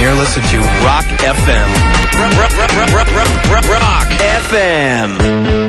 you're listening to Rock FM. Rock FM.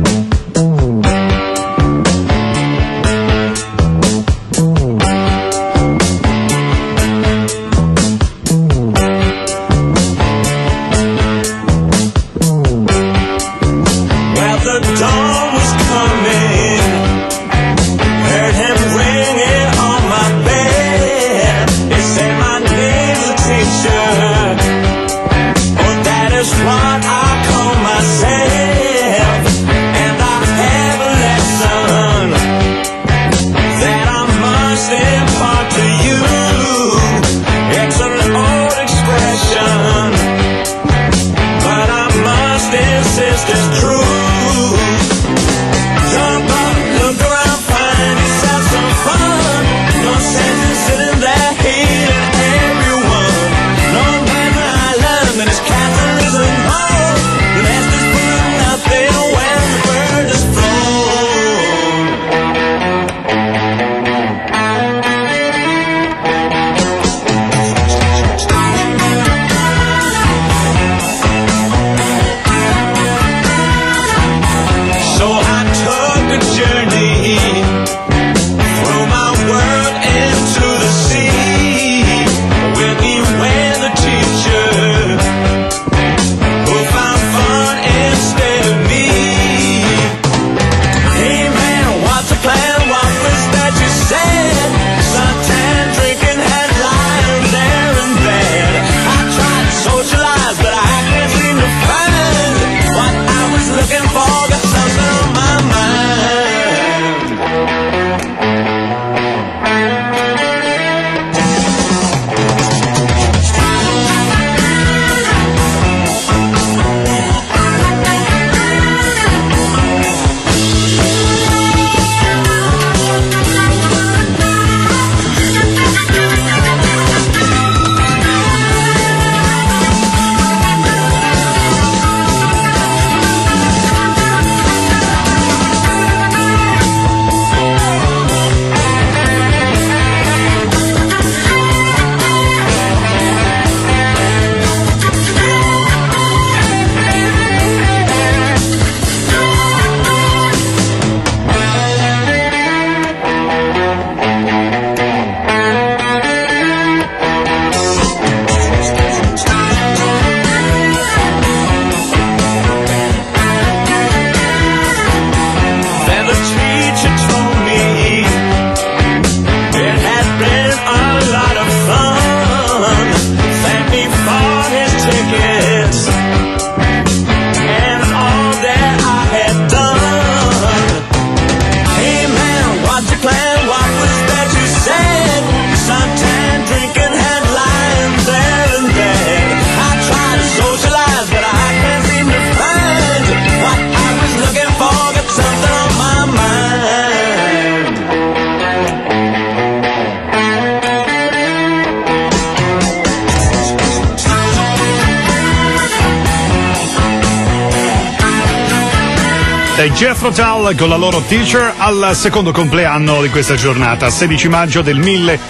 Jethro Tull con la loro Teacher al secondo compleanno di questa giornata, 16 maggio del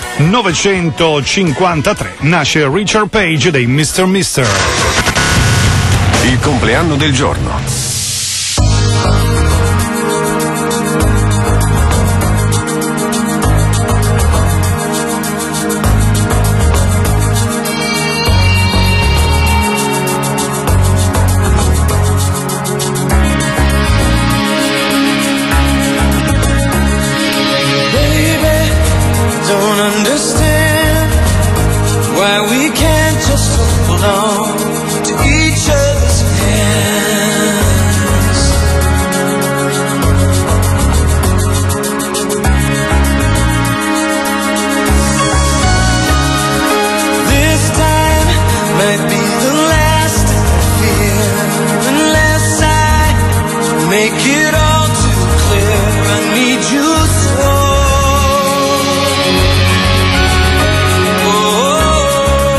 1953, nasce Richard Page dei Mr. Mister. Il compleanno del giorno. Oh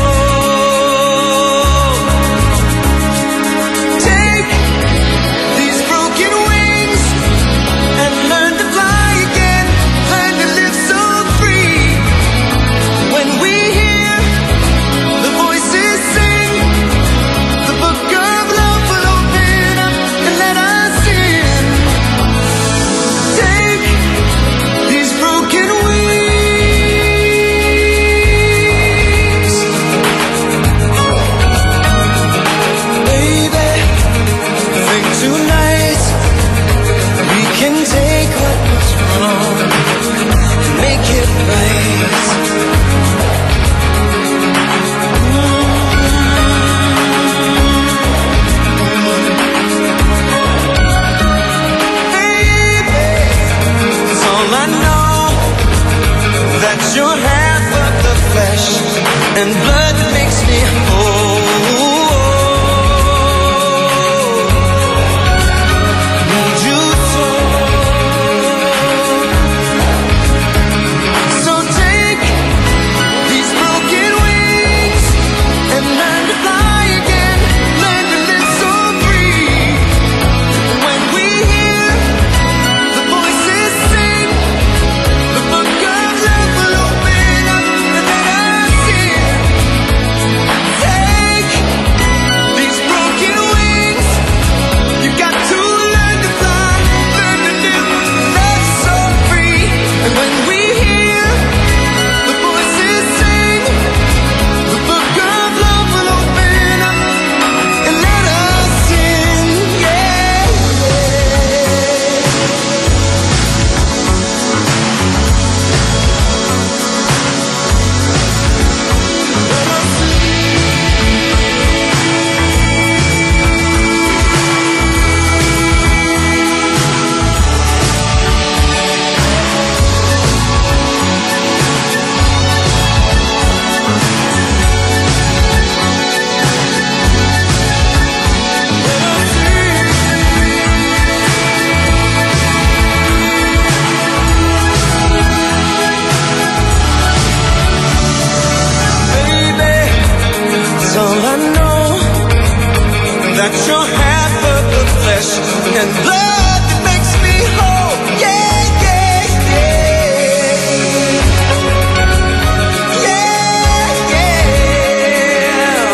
That's all I know. That you're half of the flesh and blood that makes me whole. Yeah, yeah, yeah. Yeah, yeah.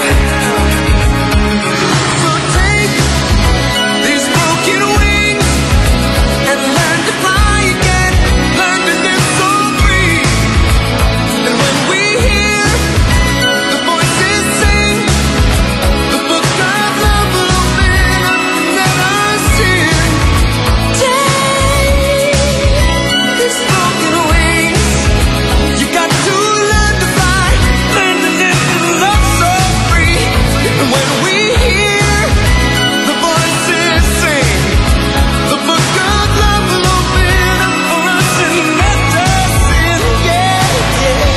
So take these broken wings and learn to fly again. Learn to live so free. And when we hear the voices sing, the book of love will open up and let us in. Take these broken wings. You got to learn to fly, learn to live and love so free. And when we hear the voices sing, the book of love will open up for us and let us in. Yeah, yeah.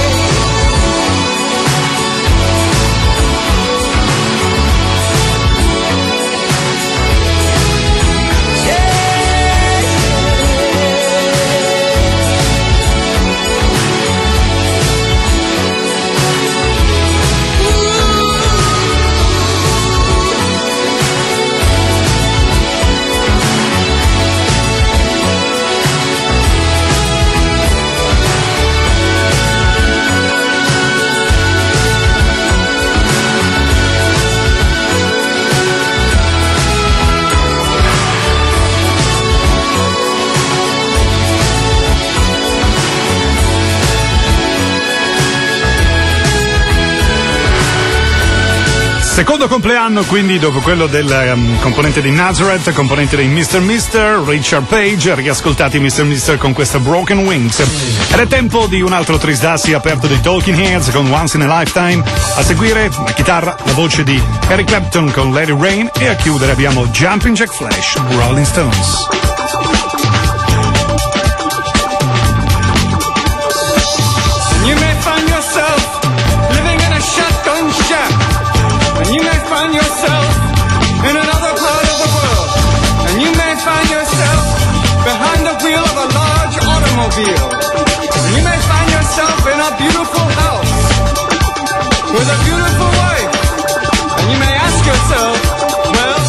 Secondo compleanno, quindi, dopo quello del componente di Nazareth, componente dei Mr. Mister, Richard Page, riascoltati Mr. Mister con questa Broken Wings. Ed è tempo di un altro Trisdassi aperto dei Talking Heads con Once in a Lifetime. A seguire, la chitarra, la voce di Eric Clapton con Let It Rain, e a chiudere abbiamo Jumping Jack Flash, Rolling Stones. You may find yourself living in a shotgun shack, and you may find yourself in another part of the world, and you may find yourself behind the wheel of a large automobile, and you may find yourself in a beautiful house with a beautiful wife, and you may ask yourself, well,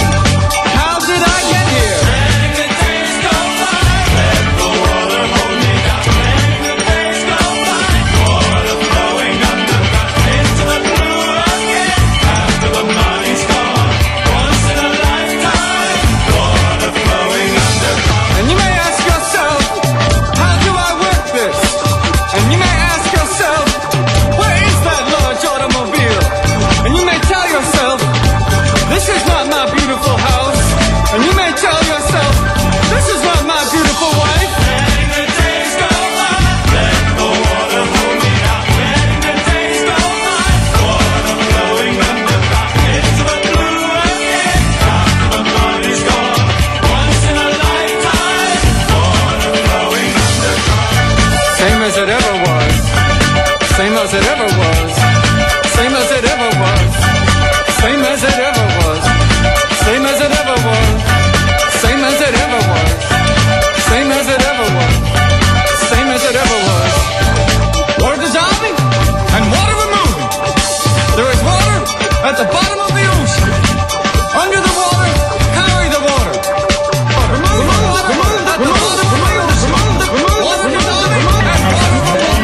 how did I get here? Letting the days go by, let the water hold me down. Letting the days go by, water flowing underground into the blue again. After the money's gone, once in a lifetime, water flowing underground. And you may ask yourself, how do I work this? And you may ask yourself, where is that large automobile? And you may tell yourself, this is not my beautiful house. And you may tell yourself, this is not my beautiful wife. Letting the days go by, let the water hold me down. Letting the days go by, water flowing underground into the blue again. After the money's gone, once in a lifetime, water flowing underground. Same as it ever was. Same as it ever was. Same as it ever was. Same as it ever was. Same as it ever was. Same as it ever was. Same as it ever was. Same as it ever was. Water dissolving and water removing. There is water at the bottom of the ocean. Under the water, carry the water. Remove at the bottom of the ocean. Water dissolving and water removing.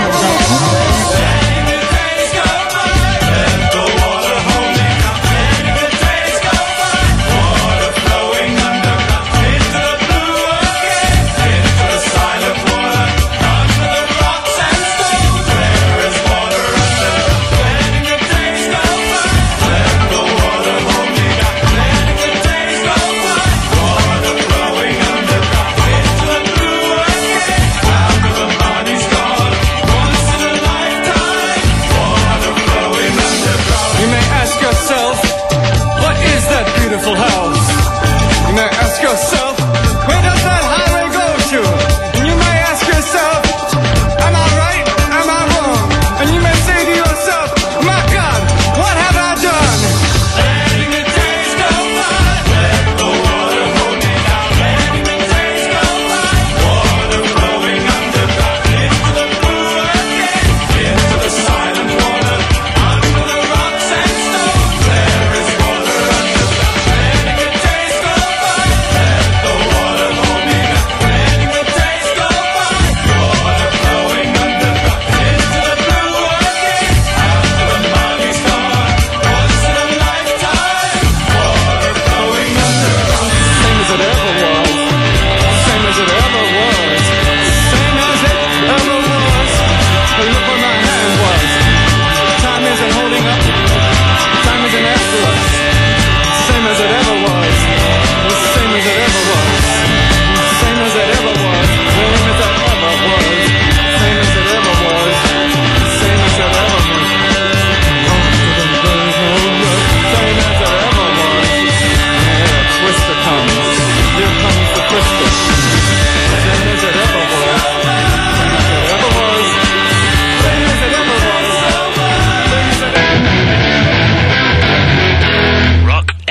Letting the days go by, let the water hold me down. Letting the days go by, water flowing underground into the blue again, into the silent water, under the rocks and stones. There is water under. Letting the days go by, let the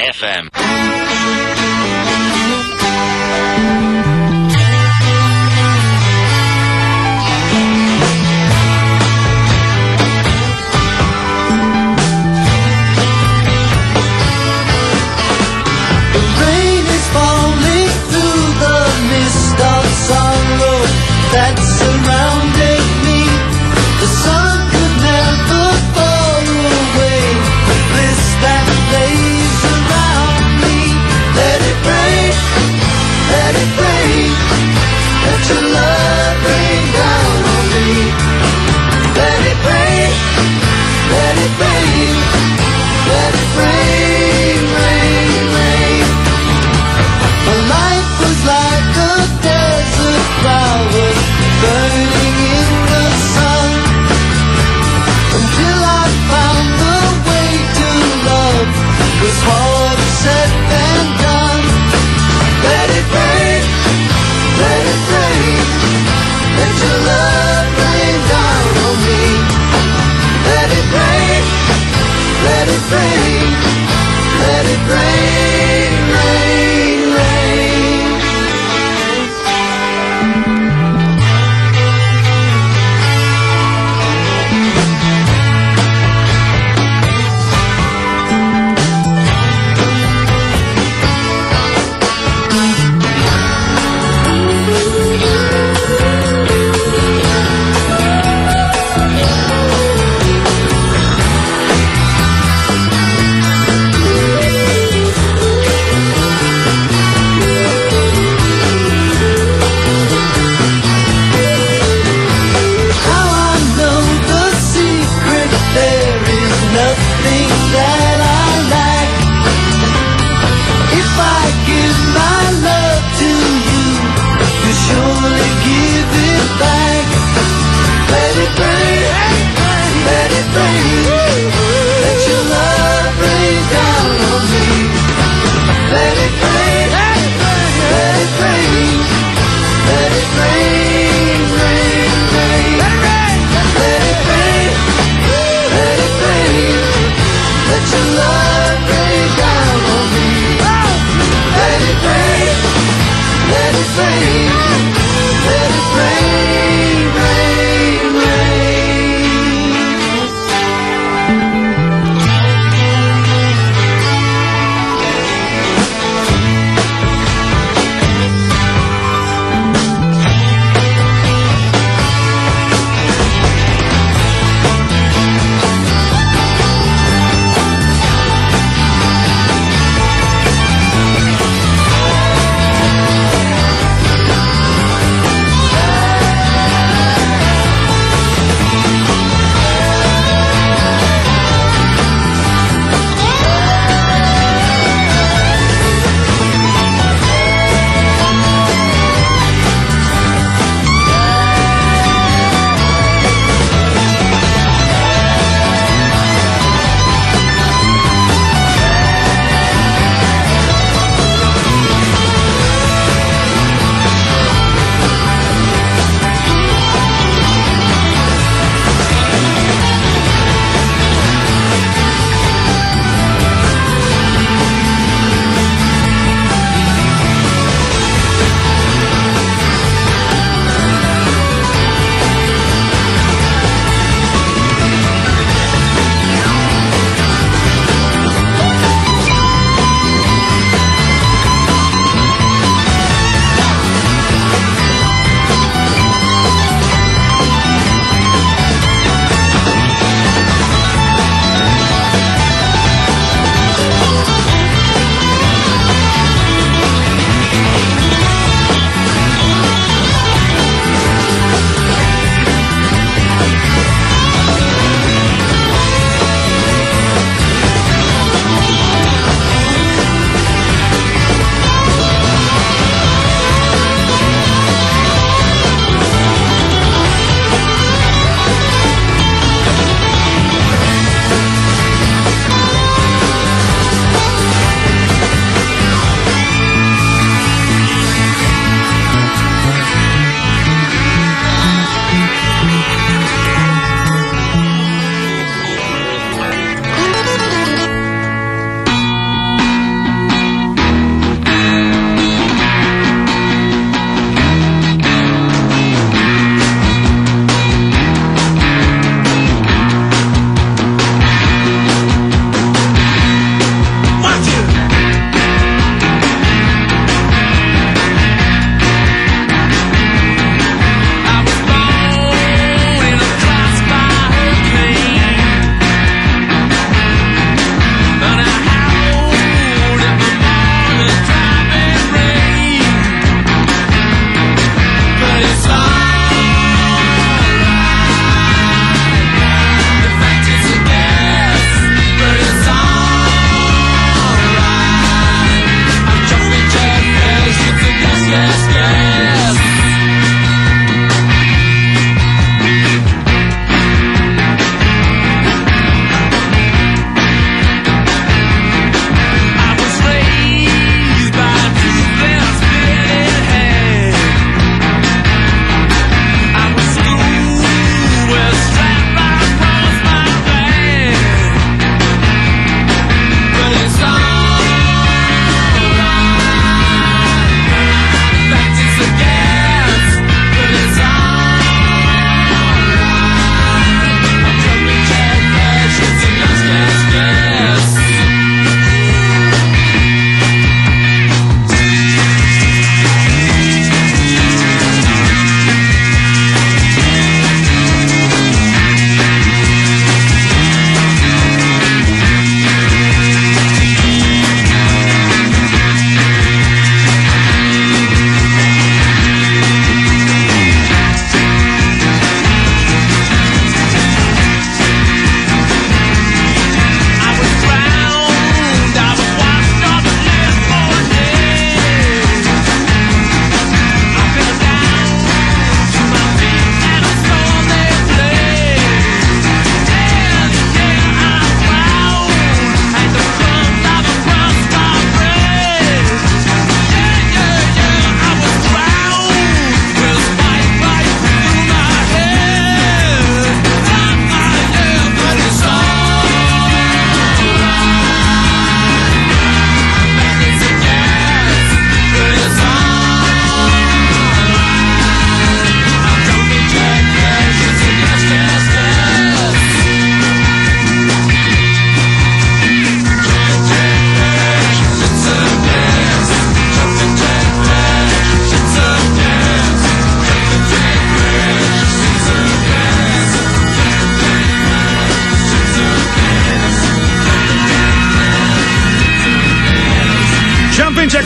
FM. That surrounded me, the sun could never fall away. The bliss that lays around me. Let it rain, let it rain. Let your love rain down on me. Let it rain, let it rain. Let it rain, rain, rain. My life was like a desert flower burning in the sun, until I found the way to love was harder said than done. Let it rain, let it rain. Let your love rain down on me. Let it rain, let it rain. Let it rain, rain, rain. Let your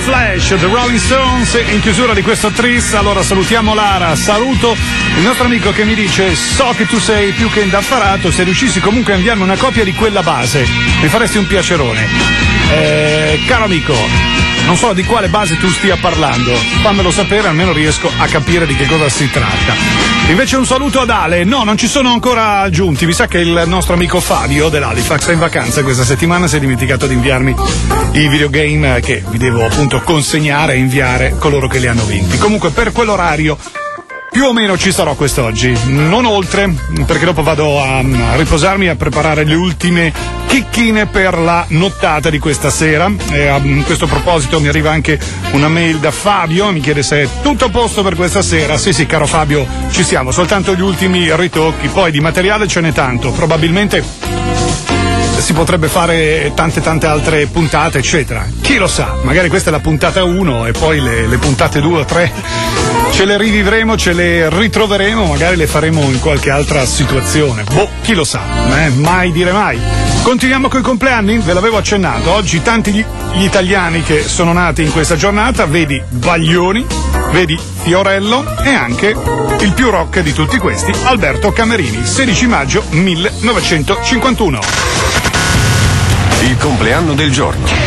Flash, The Rolling Stones, in chiusura di questo tris. Allora salutiamo Lara, saluto il nostro amico che mi dice: so che tu sei più che indaffarato, se riuscissi comunque a inviarmi una copia di quella base mi faresti un piacerone. Caro amico, non so di quale base tu stia parlando, fammelo sapere, almeno riesco a capire di che cosa si tratta. Invece un saluto ad Ale. No, non ci sono ancora giunti. Mi sa che il nostro amico Fabio dell'Halifax è in vacanza questa settimana, si è dimenticato di inviarmi i videogame che vi devo appunto consegnare e inviare coloro che li hanno vinti. Comunque per quell'orario più o meno ci sarò quest'oggi, non oltre, perché dopo vado a riposarmi e a preparare le ultime chicchine per la nottata di questa sera. A questo proposito mi arriva anche una mail da Fabio, mi chiede se è tutto a posto per questa sera. Sì, caro Fabio, ci siamo, soltanto gli ultimi ritocchi, poi di materiale ce n'è tanto, probabilmente si potrebbe fare tante altre puntate, eccetera. Chi lo sa, magari questa è la puntata 1 e poi le puntate 2 o 3 ce le rivivremo, ce le ritroveremo, magari le faremo in qualche altra situazione. Boh, chi lo sa, mai dire mai. Continuiamo con i compleanni, ve l'avevo accennato. Oggi tanti gli italiani che sono nati in questa giornata, vedi Baglioni, vedi Fiorello e anche il più rock di tutti questi, Alberto Camerini, 16 maggio 1951. Il compleanno del giorno.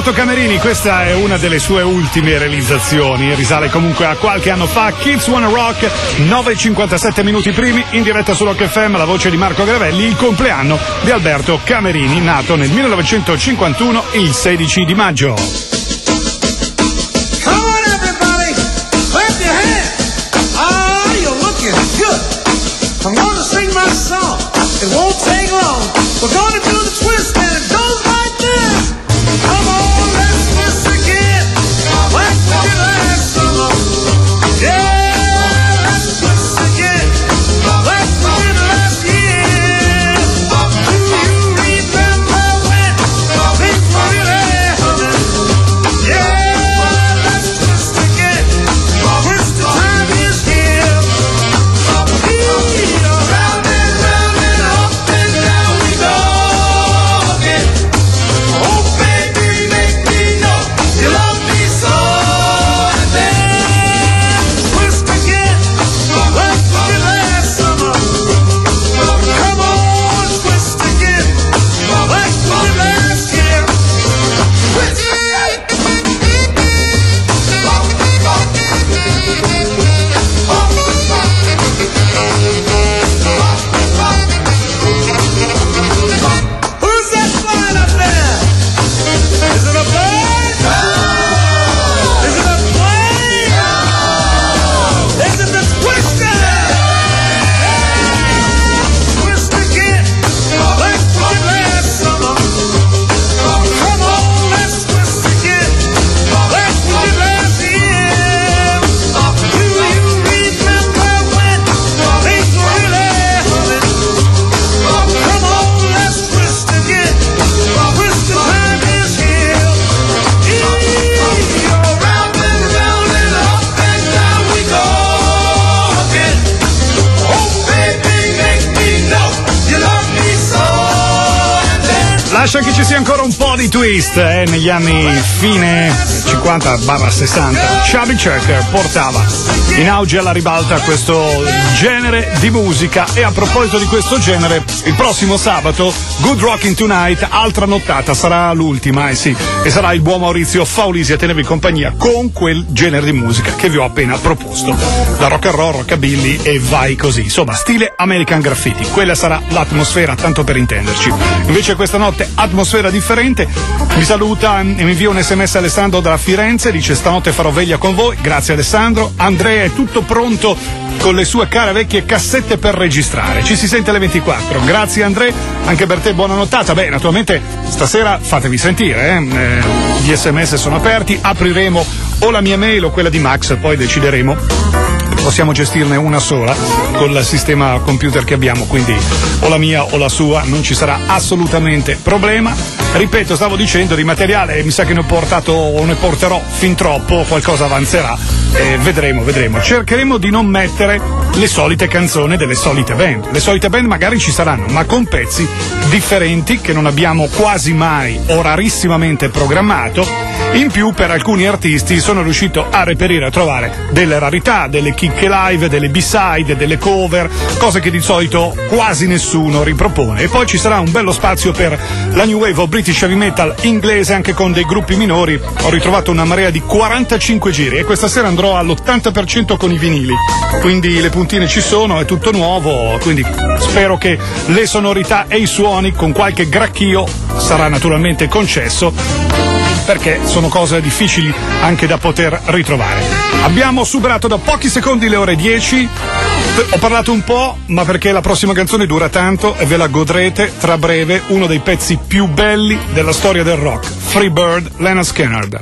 Alberto Camerini, questa è una delle sue ultime realizzazioni, risale comunque a qualche anno fa. Kids Wanna Rock, 9:57 minuti primi, in diretta su Rock FM, la voce di Marco Gravelli, il compleanno di Alberto Camerini, nato nel 1951, il 16 di maggio. Come on, everybody, clap your hands. Ah, you're looking good. I'm gonna sing my song. It won't take long. We're gonna do the twist and it goes like this. Come on, let's twist again. Like we did last summer. Yeah, let's twist again. Like we did last year. Do you remember when things were really humming? Yeah, let's twist again. Twist the time is here. Round and round and up and down we go again. Oh baby, make me know you love me so. And then twist again, like we did last summer. Come on, twist again, like we did last year. Twist it. Who's that flying up there? Is it a bird? Is it a plane? Is it the twister? Twist again, like we did last summer. Come on, let's twist again, like we did last year. Do you remember when things were really humming? Come on, let's twist again. Twist the time is here. Round and round and up and down we go again. Oh baby, make me know you love me so. And then Lascia che ci sia ancora un po' di twist, negli anni fine 50-60. Chubby Checker portava in auge alla ribalta questo genere di musica, e a proposito di questo genere, il prossimo sabato Good Rockin' Tonight, altra nottata, sarà l'ultima, sì, e sarà il buon Maurizio Faulisi a tenervi compagnia con quel genere di musica che vi ho appena proposto, da rock and roll, rockabilly e vai così, insomma stile American Graffiti. Quella sarà l'atmosfera, tanto per intenderci. Invece questa notte atmosfera differente. Mi saluta e mi invia un SMS Alessandro da Firenze, dice: stanotte farò veglia con voi. Grazie Alessandro. Andrea è tutto pronto con le sue care vecchie cassette per registrare. Ci si sente alle 24. Grazie Andrea, anche per te buona nottata. Beh, naturalmente stasera fatevi sentire, gli SMS sono aperti, apriremo o la mia mail o quella di Max, poi decideremo. Possiamo gestirne una sola col sistema computer che abbiamo, quindi o la mia o la sua, non ci sarà assolutamente problema. Ripeto, stavo dicendo di materiale, mi sa che ne ho portato o ne porterò fin troppo, qualcosa avanzerà, vedremo. Cercheremo di non mettere le solite canzoni delle solite band. Le solite band magari ci saranno, ma con pezzi differenti che non abbiamo quasi mai o rarissimamente programmato. In più, per alcuni artisti sono riuscito a reperire, a trovare delle rarità, delle chicche live, delle b-side, delle cover, cose che di solito quasi nessuno ripropone. E poi ci sarà un bello spazio per la new wave o British heavy metal inglese, anche con dei gruppi minori. Ho ritrovato una marea di 45 giri e questa sera andrò all'80% con i vinili, quindi le puntine ci sono, è tutto nuovo, quindi spero che le sonorità e i suoni, con qualche gracchio, sarà naturalmente concesso, perché sono cose difficili anche da poter ritrovare. Abbiamo superato da pochi secondi le ore 10, ho parlato un po', ma perché la prossima canzone dura tanto e ve la godrete tra breve, uno dei pezzi più belli della storia del rock, Free Bird, Lynyrd Skynyrd.